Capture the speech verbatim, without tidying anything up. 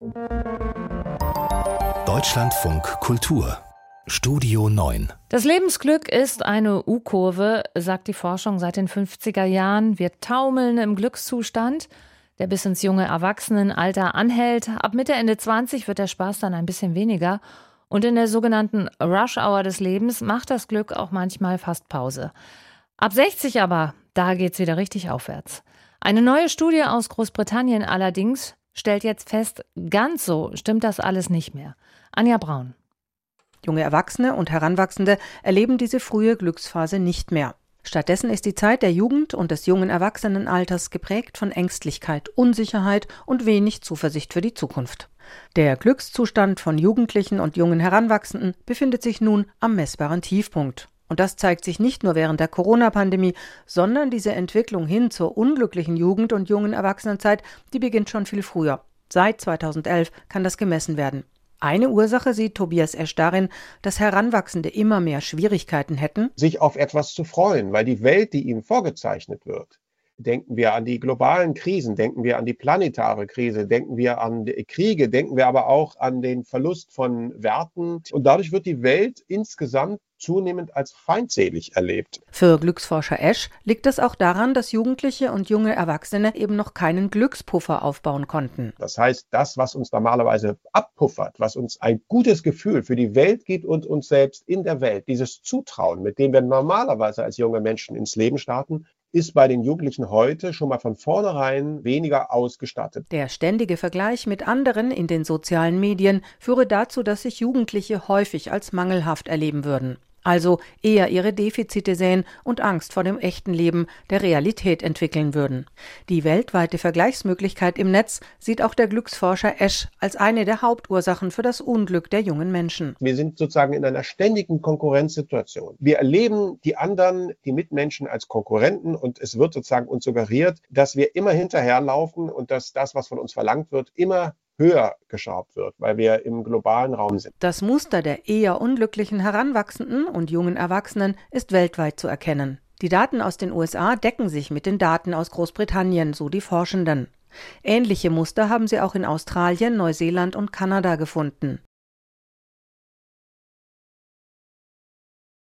Deutschlandfunk Kultur Studio neun. Das Lebensglück ist eine U-Kurve, sagt die Forschung seit den fünfziger Jahren. Wir taumeln im Glückszustand, der bis ins junge Erwachsenenalter anhält. Ab Mitte, Ende zwanzig wird der Spaß dann ein bisschen weniger. Und in der sogenannten Rush-Hour des Lebens macht das Glück auch manchmal fast Pause. Ab sechzig aber, da geht's wieder richtig aufwärts. Eine neue Studie aus Großbritannien allerdings stellt jetzt fest, ganz so stimmt das alles nicht mehr. Anja Braun. Junge Erwachsene und Heranwachsende erleben diese frühe Glücksphase nicht mehr. Stattdessen ist die Zeit der Jugend und des jungen Erwachsenenalters geprägt von Ängstlichkeit, Unsicherheit und wenig Zuversicht für die Zukunft. Der Glückszustand von Jugendlichen und jungen Heranwachsenden befindet sich nun am messbaren Tiefpunkt. Und das zeigt sich nicht nur während der Corona-Pandemie, sondern diese Entwicklung hin zur unglücklichen Jugend- und jungen Erwachsenenzeit, die beginnt schon viel früher. Seit zweitausendelf kann das gemessen werden. Eine Ursache sieht Tobias Esch darin, dass Heranwachsende immer mehr Schwierigkeiten hätten, sich auf etwas zu freuen, weil die Welt, die ihnen vorgezeichnet wird, denken wir an die globalen Krisen, denken wir an die planetare Krise, denken wir an die Kriege, denken wir aber auch an den Verlust von Werten. Und dadurch wird die Welt insgesamt zunehmend als feindselig erlebt. Für Glücksforscher Esch liegt es auch daran, dass Jugendliche und junge Erwachsene eben noch keinen Glückspuffer aufbauen konnten. Das heißt, das, was uns normalerweise abpuffert, was uns ein gutes Gefühl für die Welt gibt und uns selbst in der Welt, dieses Zutrauen, mit dem wir normalerweise als junge Menschen ins Leben starten, ist bei den Jugendlichen heute schon mal von vornherein weniger ausgestattet. Der ständige Vergleich mit anderen in den sozialen Medien führe dazu, dass sich Jugendliche häufig als mangelhaft erleben würden. Also eher ihre Defizite sehen und Angst vor dem echten Leben, der Realität entwickeln würden. Die weltweite Vergleichsmöglichkeit im Netz sieht auch der Glücksforscher Esch als eine der Hauptursachen für das Unglück der jungen Menschen. Wir sind sozusagen in einer ständigen Konkurrenzsituation. Wir erleben die anderen, die Mitmenschen als Konkurrenten und es wird sozusagen uns suggeriert, dass wir immer hinterherlaufen und dass das, was von uns verlangt wird, immer höher geschraubt wird, weil wir im globalen Raum sind. Das Muster der eher unglücklichen Heranwachsenden und jungen Erwachsenen ist weltweit zu erkennen. Die Daten aus den U S A decken sich mit den Daten aus Großbritannien, so die Forschenden. Ähnliche Muster haben sie auch in Australien, Neuseeland und Kanada gefunden.